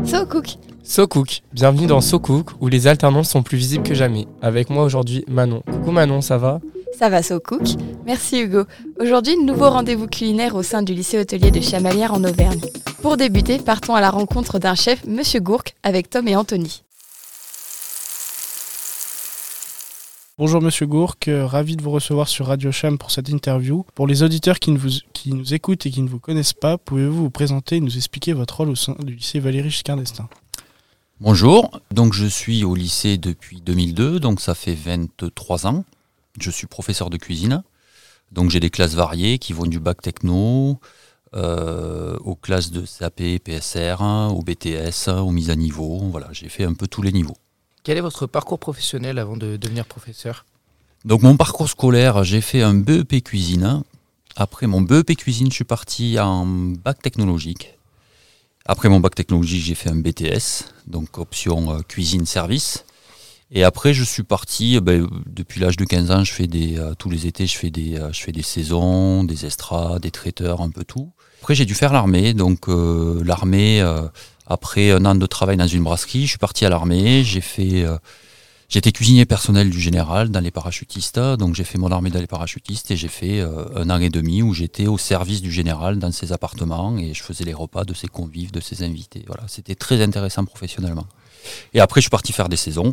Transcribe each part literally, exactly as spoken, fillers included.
So Cook. So Cook, bienvenue dans So Cook où les alternances sont plus visibles que jamais. Avec moi aujourd'hui Manon. Coucou Manon, ça va ? Ça va So Cook. Merci Hugo. Aujourd'hui, nouveau rendez-vous culinaire au sein du lycée hôtelier de Chamalières en Auvergne. Pour débuter, partons à la rencontre d'un chef, Monsieur Gourc, avec Tom et Anthony. Bonjour Monsieur Gourc, euh, ravi de vous recevoir sur Radio Cham pour cette interview. Pour les auditeurs qui, ne vous, qui nous écoutent et qui ne vous connaissent pas, pouvez-vous vous présenter et nous expliquer votre rôle au sein du lycée Valéry Giscard d'Estaing ? Bonjour, donc je suis au lycée depuis deux mille deux, donc ça fait vingt-trois ans. Je suis professeur de cuisine, donc j'ai des classes variées qui vont du bac techno euh, aux classes de C A P, P S R, au B T S, aux mises à niveau. Voilà, j'ai fait un peu tous les niveaux. Quel est votre parcours professionnel avant de devenir professeur ? Donc mon parcours scolaire, j'ai fait un B E P cuisine. Après mon B E P cuisine, je suis parti en bac technologique. Après mon bac technologique, j'ai fait un B T S, donc option euh, cuisine-service. Et après, je suis parti, ben, depuis l'âge de quinze ans, je fais des, euh, tous les étés, je fais, des, euh, je fais des saisons, des estrades, des traiteurs, un peu tout. Après, j'ai dû faire l'armée. Donc euh, l'armée, euh, après un an de travail dans une brasserie, je suis parti à l'armée. J'ai fait, euh, j'étais cuisinier personnel du général dans les parachutistes. Donc j'ai fait mon armée dans les parachutistes et j'ai fait euh, un an et demi où j'étais au service du général dans ses appartements et je faisais les repas de ses convives, de ses invités. Voilà, c'était très intéressant professionnellement. Et après, je suis parti faire des saisons.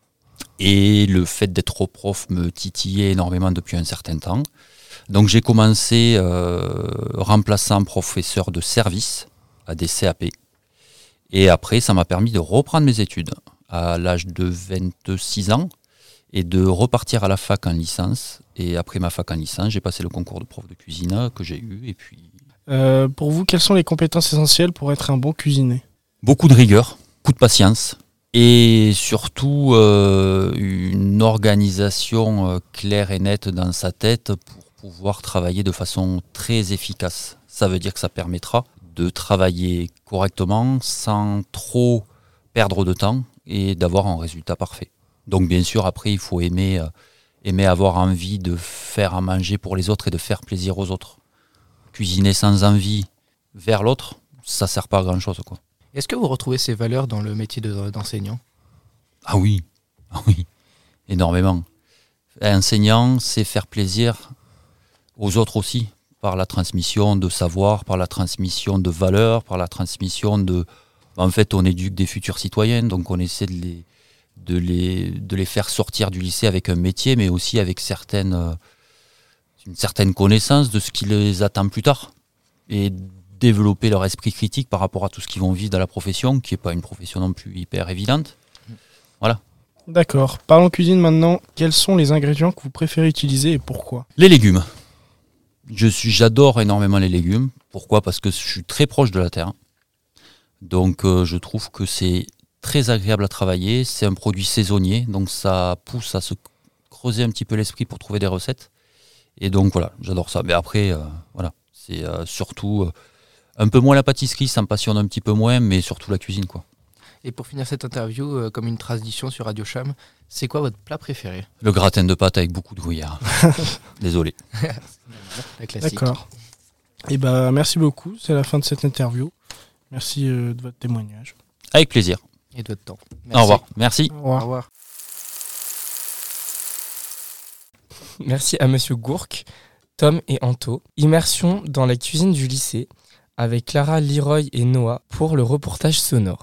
Et le fait d'être prof me titillait énormément depuis un certain temps. Donc j'ai commencé euh, remplaçant professeur de service à des C A P. Et après, ça m'a permis de reprendre mes études à l'âge de vingt-six ans et de repartir à la fac en licence. Et après ma fac en licence, j'ai passé le concours de prof de cuisine que j'ai eu. Et puis... Euh, pour vous, quelles sont les compétences essentielles pour être un bon cuisinier ? Beaucoup de rigueur, beaucoup de patience. Et surtout euh, une organisation euh, claire et nette dans sa tête pour pouvoir travailler de façon très efficace. Ça veut dire que ça permettra de travailler correctement sans trop perdre de temps et d'avoir un résultat parfait. Donc bien sûr, après, il faut aimer, euh, aimer avoir envie de faire à manger pour les autres et de faire plaisir aux autres. Cuisiner sans envie vers l'autre, ça ne sert pas à grand-chose, quoi. Est-ce que vous retrouvez ces valeurs dans le métier de, d'enseignant ? Ah oui, ah oui, énormément. Enseignant, c'est faire plaisir aux autres aussi, par la transmission de savoir, par la transmission de valeurs, par la transmission de... En fait, on éduque des futurs citoyens, donc on essaie de les, de les, de les faire sortir du lycée avec un métier, mais aussi avec certaines, une certaine connaissance de ce qui les attend plus tard. Et développer leur esprit critique par rapport à tout ce qu'ils vont vivre dans la profession, qui n'est pas une profession non plus hyper évidente. Voilà. D'accord. Parlons cuisine maintenant. Quels sont les ingrédients que vous préférez utiliser et pourquoi ? Les légumes. Je suis, j'adore énormément les légumes. Pourquoi ? Parce que je suis très proche de la terre. Donc euh, je trouve que c'est très agréable à travailler. C'est un produit saisonnier, donc ça pousse à se creuser un petit peu l'esprit pour trouver des recettes. Et donc voilà, j'adore ça. Mais après, euh, voilà, c'est euh, surtout... Euh, Un peu moins la pâtisserie, ça me passionne un petit peu moins, mais surtout la cuisine, quoi. Et pour finir cette interview, euh, comme une tradition sur Radio Cham, c'est quoi votre plat préféré ? Le gratin de pâte avec beaucoup de gruyère. Désolé. La classique. D'accord. Et ben, merci beaucoup, c'est la fin de cette interview. Merci euh, de votre témoignage. Avec plaisir. Et de votre temps. Merci. Au revoir. Merci. Au Au revoir. revoir. Merci à Monsieur Gourc, Tom et Anto. Immersion dans la cuisine du lycée avec Clara, Leroy et Noah pour le reportage sonore.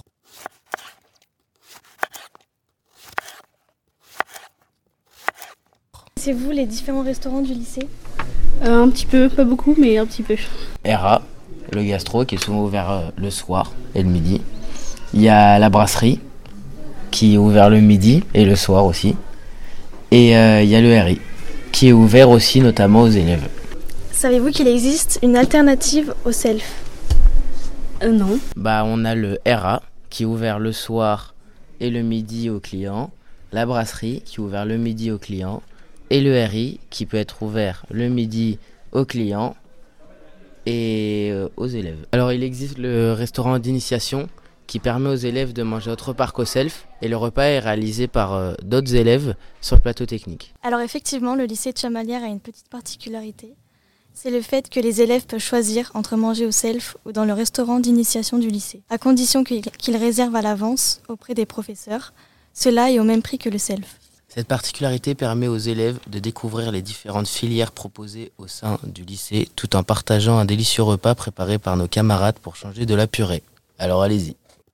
C'est vous les différents restaurants du lycée ? Euh, un petit peu, pas beaucoup, mais un petit peu. R A, le gastro qui est souvent ouvert euh, le soir et le midi. Il y a la brasserie qui est ouvert le midi et le soir aussi. Et euh, il y a le R I qui est ouvert aussi notamment aux élèves. Savez-vous qu'il existe une alternative au self ? Euh, non. Bah, on a le R A qui est ouvert le soir et le midi aux clients. La brasserie qui est ouvert le midi aux clients. Et le R I qui peut être ouvert le midi aux clients et euh, aux élèves. Alors il existe le restaurant d'initiation qui permet aux élèves de manger autre part qu'au self et le repas est réalisé par euh, d'autres élèves sur le plateau technique. Alors effectivement, le lycée de Chamalières a une petite particularité, C'est le fait que les élèves peuvent choisir entre manger au self ou dans le restaurant d'initiation du lycée, à condition qu'ils qu'ils réservent à l'avance auprès des professeurs. Cela est au même prix que le self. Cette particularité permet aux élèves de découvrir les différentes filières proposées au sein du lycée tout en partageant un délicieux repas préparé par nos camarades pour changer de la purée. Alors allez-y.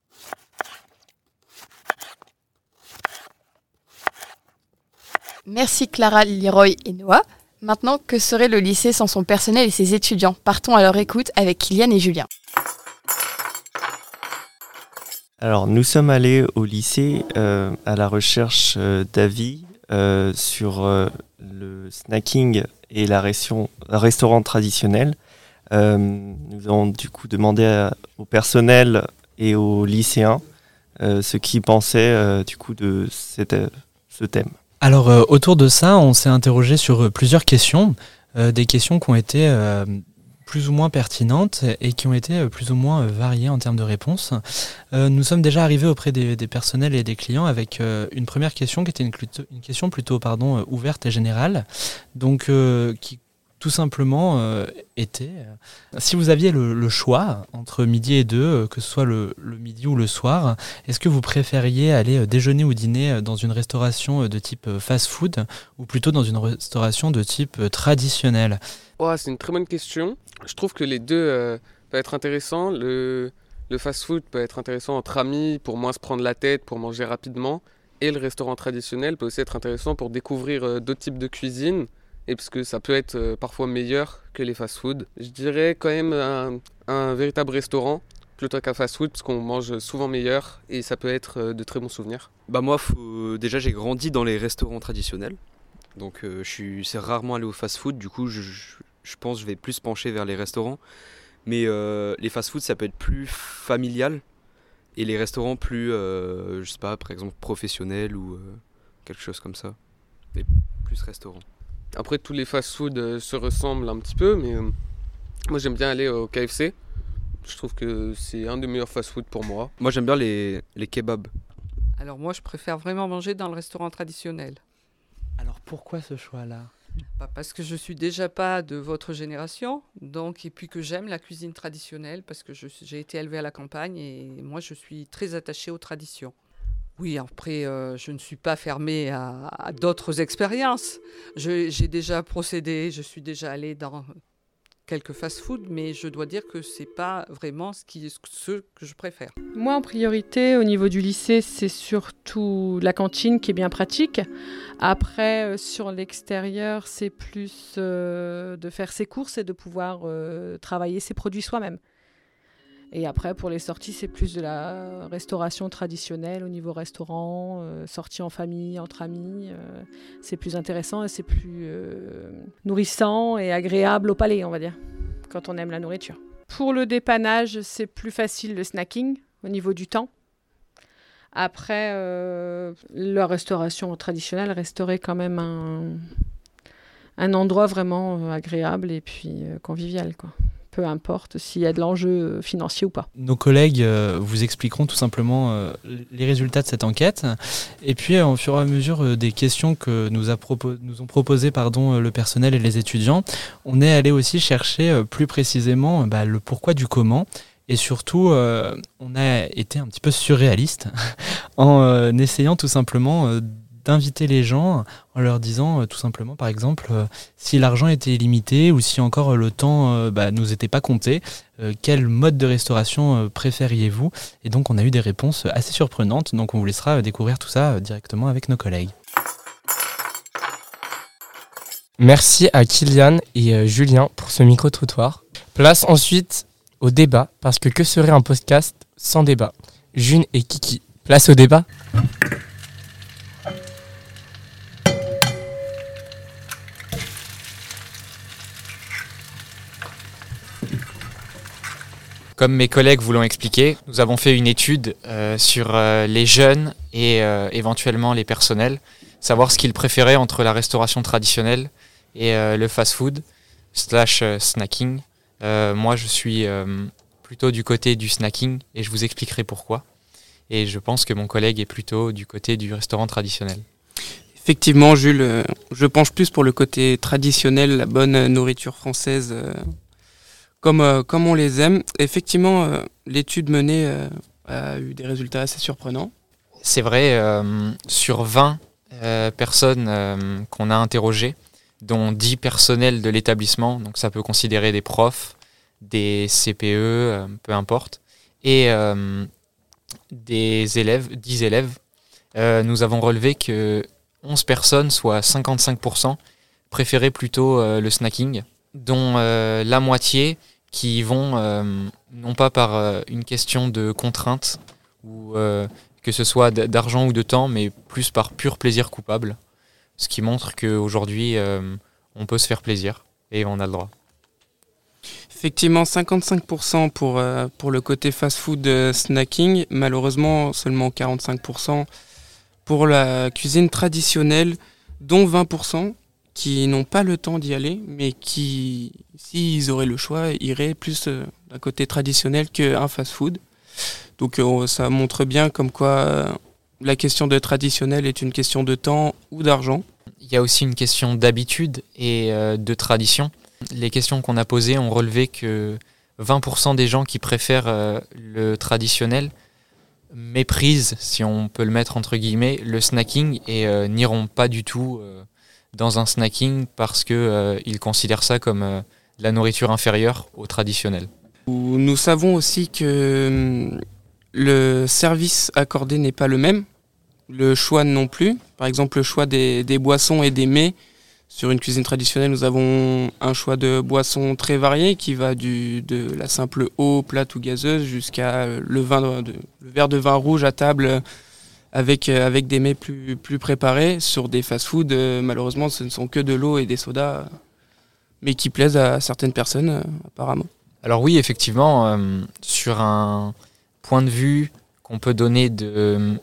Merci Clara, Leroy et Noah. Maintenant, que serait le lycée sans son personnel et ses étudiants ? Partons à leur écoute avec Kylian et Julien. Alors, nous sommes allés au lycée euh, à la recherche euh, d'avis euh, sur euh, le snacking et la, ration, la restaurant traditionnel. Euh, nous avons du coup demandé à, au personnel et aux lycéens euh, ce qu'ils pensaient euh, du coup de cette, euh, ce thème. Alors, euh, autour de ça, on s'est interrogé sur euh, plusieurs questions, euh, des questions qui ont été euh, plus ou moins pertinentes et qui ont été euh, plus ou moins euh, variées en termes de réponses. Euh, nous sommes déjà arrivés auprès des, des personnels et des clients avec euh, une première question qui était une, une question plutôt pardon, euh, ouverte et générale, donc euh, qui tout simplement euh, était, euh, si vous aviez le, le choix entre midi et deux, euh, que ce soit le, le midi ou le soir, est-ce que vous préfériez aller euh, déjeuner ou dîner euh, dans une restauration euh, de type euh, fast-food ou plutôt dans une restauration de type euh, traditionnel ? Oh, c'est une très bonne question. Je trouve que les deux euh, peuvent être intéressants. Le, le fast-food peut être intéressant entre amis pour moins se prendre la tête, pour manger rapidement. Et le restaurant traditionnel peut aussi être intéressant pour découvrir euh, d'autres types de cuisine. Et parce que ça peut être euh, parfois meilleur que les fast-food. Je dirais quand même un, un véritable restaurant plutôt qu'un fast-food parce qu'on mange souvent meilleur et ça peut être euh, de très bons souvenirs. Bah moi, faut... déjà j'ai grandi dans les restaurants traditionnels. Donc euh, je suis c'est rarement allé au fast-food, du coup je, je, je pense que je vais plus pencher vers les restaurants. Mais euh, les fast-food ça peut être plus familial et les restaurants plus, euh, je sais pas, par exemple professionnels ou euh, quelque chose comme ça. Mais plus restaurant. Après, tous les fast-food euh, se ressemblent un petit peu, mais euh, moi j'aime bien aller au K F C. Je trouve que c'est un des meilleurs fast-food pour moi. Moi j'aime bien les, les kebabs. Alors moi je préfère vraiment manger dans le restaurant traditionnel. Alors pourquoi ce choix-là ? Bah parce que je suis déjà pas de votre génération, donc et puis que j'aime la cuisine traditionnelle parce que je, j'ai été élevée à la campagne et moi je suis très attachée aux traditions. Oui, après, euh, je ne suis pas fermée à, à d'autres expériences. Je, j'ai déjà procédé, je suis déjà allée dans quelques fast-food, mais je dois dire que ce n'est pas vraiment ce, qui, ce que je préfère. Moi, en priorité, au niveau du lycée, c'est surtout la cantine qui est bien pratique. Après, euh, sur l'extérieur, c'est plus euh, de faire ses courses et de pouvoir euh, travailler ses produits soi-même. Et après, pour les sorties, c'est plus de la restauration traditionnelle au niveau restaurant, euh, sortie en famille, entre amis. Euh, c'est plus intéressant et c'est plus euh, nourrissant et agréable au palais, on va dire, quand on aime la nourriture. Pour le dépannage, c'est plus facile le snacking au niveau du temps. Après, euh, la restauration traditionnelle resterait quand même un, un endroit vraiment agréable et puis euh, convivial, quoi. Peu importe s'il y a de l'enjeu financier ou pas. Nos collègues euh, vous expliqueront tout simplement euh, les résultats de cette enquête. Et puis, euh, au fur et à mesure euh, des questions que nous, a propo- nous ont proposées pardon, euh, le personnel et les étudiants, on est allé aussi chercher euh, plus précisément euh, bah, le pourquoi du comment. Et surtout, euh, on a été un petit peu surréaliste en euh, essayant tout simplement euh, d'inviter les gens en leur disant euh, tout simplement, par exemple, euh, si l'argent était illimité ou si encore euh, le temps euh, bah, nous était pas compté, euh, quel mode de restauration euh, préfériez-vous ? Et donc, on a eu des réponses assez surprenantes. Donc, on vous laissera euh, découvrir tout ça euh, directement avec nos collègues. Merci à Kylian et euh, Julien pour ce micro-trottoir. Place ensuite au débat, parce que que serait un podcast sans débat ? June et Kiki, place au débat. Comme mes collègues vous l'ont expliqué, nous avons fait une étude euh, sur euh, les jeunes et euh, éventuellement les personnels, savoir ce qu'ils préféraient entre la restauration traditionnelle et euh, le fast-food slash euh, snacking. Euh, moi, je suis euh, plutôt du côté du snacking et je vous expliquerai pourquoi. Et je pense que mon collègue est plutôt du côté du restaurant traditionnel. Effectivement, Jules, euh, je penche plus pour le côté traditionnel, la bonne nourriture française, euh, comme, euh, comme on les aime. Effectivement, euh, l'étude menée euh, a eu des résultats assez surprenants. C'est vrai, euh, sur vingt euh, personnes euh, qu'on a interrogées, dont dix personnels de l'établissement, donc ça peut considérer des profs, des C P E, euh, peu importe, et euh, des élèves, dix élèves, euh, nous avons relevé que onze personnes, soit cinquante-cinq pour cent, préféraient plutôt euh, le snacking, dont euh, la moitié qui vont, euh, non pas par euh, une question de contrainte, ou euh, que ce soit d'argent ou de temps, mais plus par pur plaisir coupable, ce qui montre qu'aujourd'hui, euh, on peut se faire plaisir, et on a le droit. Effectivement, cinquante-cinq pour cent pour, euh, pour le côté fast-food euh, snacking, malheureusement seulement quarante-cinq pour cent pour la cuisine traditionnelle, dont vingt pour cent qui n'ont pas le temps d'y aller, mais qui, s'ils auraient le choix, iraient plus euh, d'un côté traditionnel qu'un fast-food. Donc euh, ça montre bien comme quoi euh, la question de traditionnel est une question de temps ou d'argent. Il y a aussi une question d'habitude et euh, de tradition. Les questions qu'on a posées ont relevé que vingt pour cent des gens qui préfèrent euh, le traditionnel méprisent, si on peut le mettre entre guillemets, le snacking et euh, n'iront pas du tout euh, dans un snacking parce qu'ils euh, considèrent ça comme euh, de la nourriture inférieure au traditionnel. Nous savons aussi que le service accordé n'est pas le même, le choix non plus. Par exemple, le choix des, des boissons et des mets. Sur une cuisine traditionnelle, nous avons un choix de boissons très varié qui va du, de la simple eau plate ou gazeuse jusqu'à le, vin de, le verre de vin rouge à table avec, avec des mets plus, plus préparés. Sur des fast-foods, malheureusement, ce ne sont que de l'eau et des sodas, mais qui plaisent à certaines personnes apparemment. Alors oui, effectivement, euh, sur un point de vue qu'on peut donner de,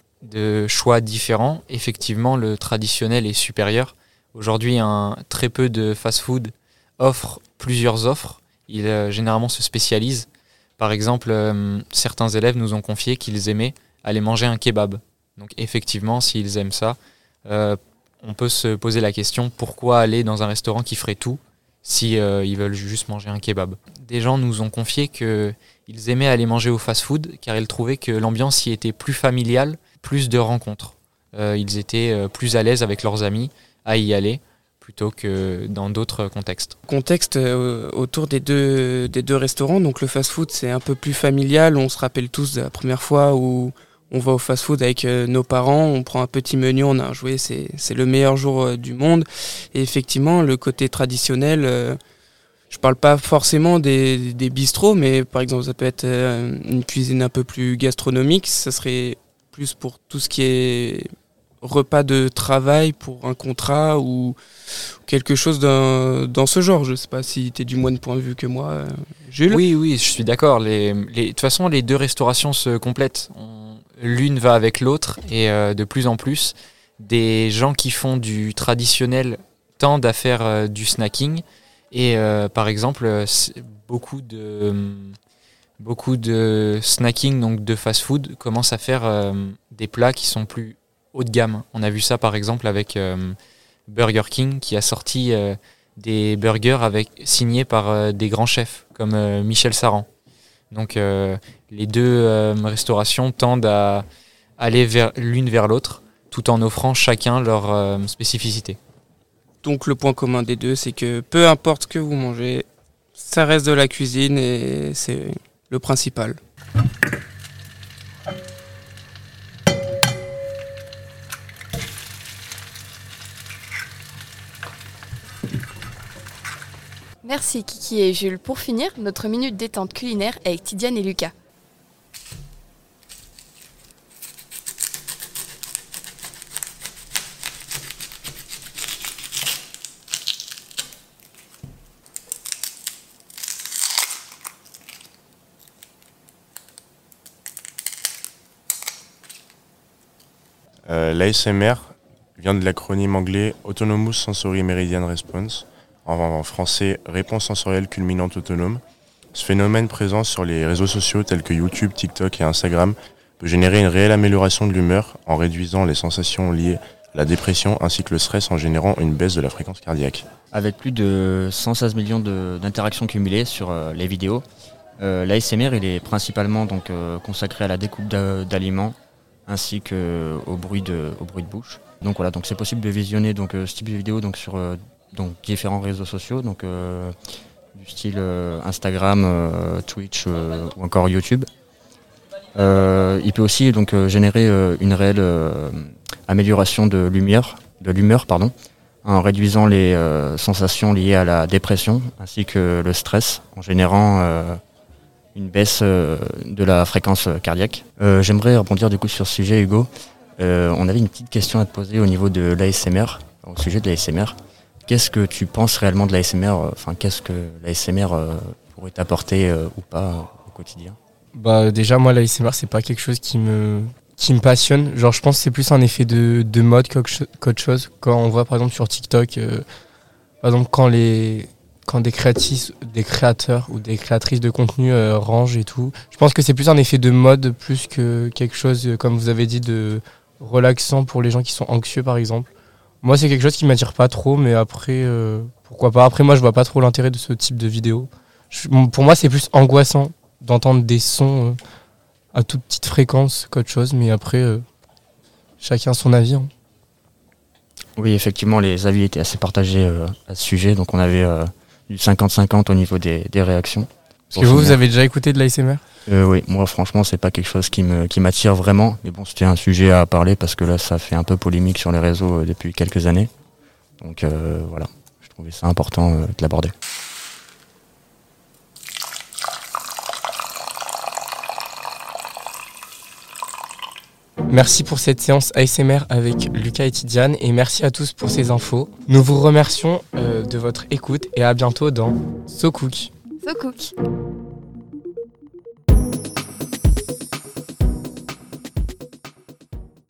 de choix différents, effectivement, le traditionnel est supérieur. Aujourd'hui, un, très peu de fast-food offrent plusieurs offres. Ils euh, généralement se spécialisent. Par exemple, euh, certains élèves nous ont confié qu'ils aimaient aller manger un kebab. Donc effectivement, s'ils aiment ça, euh, on peut se poser la question pourquoi aller dans un restaurant qui ferait tout si euh, ils veulent juste manger un kebab. Des gens nous ont confié qu'ils aimaient aller manger au fast-food car ils trouvaient que l'ambiance y était plus familiale, plus de rencontres. Euh, ils étaient euh, plus à l'aise avec leurs amis à y aller plutôt que dans d'autres contextes. Contexte euh, autour des deux, des deux restaurants, donc le fast-food c'est un peu plus familial, on se rappelle tous de la première fois où on va au fast-food avec euh, nos parents, on prend un petit menu, on a un jouet, c'est, c'est le meilleur jour euh, du monde. Et effectivement, le côté traditionnel, euh, je parle pas forcément des, des bistrots, mais par exemple ça peut être euh, une cuisine un peu plus gastronomique, ça serait plus pour tout ce qui est repas de travail pour un contrat ou quelque chose dans, dans ce genre. Je ne sais pas si tu es du moins point de vue que moi, euh, Jules. Oui, oui, je suis d'accord. Les, les, de toute façon, les deux restaurations se complètent. On, l'une va avec l'autre et euh, de plus en plus, des gens qui font du traditionnel tendent à faire euh, du snacking. Et euh, par exemple, beaucoup de, beaucoup de snacking, donc de fast-food, commencent à faire euh, des plats qui sont plus haut de gamme. On a vu ça par exemple avec euh, Burger King qui a sorti euh, des burgers avec, signés par euh, des grands chefs comme euh, Michel Saran. Donc euh, les deux euh, restaurations tendent à aller vers, l'une vers l'autre tout en offrant chacun leur euh, spécificité. Donc le point commun des deux, c'est que peu importe ce que vous mangez, ça reste de la cuisine et c'est le principal. Merci Kiki et Jules. Pour finir, notre minute détente culinaire avec Tidiane et Lucas. Euh, L'A S M R vient de l'acronyme anglais Autonomous Sensory Meridian Response, en français réponse sensorielle culminante autonome. Ce phénomène présent sur les réseaux sociaux tels que YouTube, TikTok et Instagram peut générer une réelle amélioration de l'humeur en réduisant les sensations liées la dépression ainsi que le stress en générant une baisse de la fréquence cardiaque. Avec plus de cent seize millions de, d'interactions cumulées sur euh, les vidéos, euh, l'A S M R il est principalement donc, euh, consacré à la découpe d'a- d'aliments ainsi qu'au bruit de, au bruit de bouche. Donc voilà, donc c'est possible de visionner donc, euh, ce type de vidéo donc, sur euh, donc, différents réseaux sociaux, donc, euh, du style euh, Instagram, euh, Twitch euh, ou encore YouTube. Euh, il peut aussi donc, euh, générer euh, une réelle euh, amélioration de lumière, de l'humeur pardon, en réduisant les euh, sensations liées à la dépression ainsi que le stress, en générant euh, une baisse euh, de la fréquence cardiaque. Euh, j'aimerais rebondir du coup sur ce sujet, Hugo. Euh, on avait une petite question à te poser au niveau de l'A S M R, au sujet de l'A S M R. Qu'est-ce que tu penses réellement de l'A S M R, enfin qu'est-ce que l'A S M R euh, pourrait t'apporter euh, ou pas euh, au quotidien? Bah déjà moi l'A S M R c'est pas quelque chose qui me qui me passionne. Genre je pense que c'est plus un effet de, de mode qu'autre chose. Quand on voit par exemple sur TikTok, euh, par exemple quand les quand des créatrices, des créateurs ou des créatrices de contenu euh, rangent et tout, je pense que c'est plus un effet de mode plus que quelque chose, euh, comme vous avez dit, de relaxant pour les gens qui sont anxieux par exemple. Moi c'est quelque chose qui m'attire pas trop, mais après euh, pourquoi pas. Après moi je vois pas trop l'intérêt de ce type de vidéo. Je, pour moi c'est plus angoissant d'entendre des sons euh, à toute petite fréquence qu'autre chose, mais après euh, chacun son avis. Hein. Oui, effectivement, les avis étaient assez partagés euh, à ce sujet, donc on avait euh, du cinquante cinquante au niveau des, des réactions. Parce que vous, vous avez déjà écouté de l'A S M R ? euh, Oui, moi franchement, c'est pas quelque chose qui me qui m'attire vraiment, mais bon, c'était un sujet à parler parce que là, ça fait un peu polémique sur les réseaux euh, depuis quelques années. Donc euh, voilà, je trouvais ça important euh, de l'aborder. Merci pour cette séance A S M R avec Lucas et Tidiane et merci à tous pour ces infos. Nous vous remercions euh, de votre écoute et à bientôt dans So Cook. So Cook.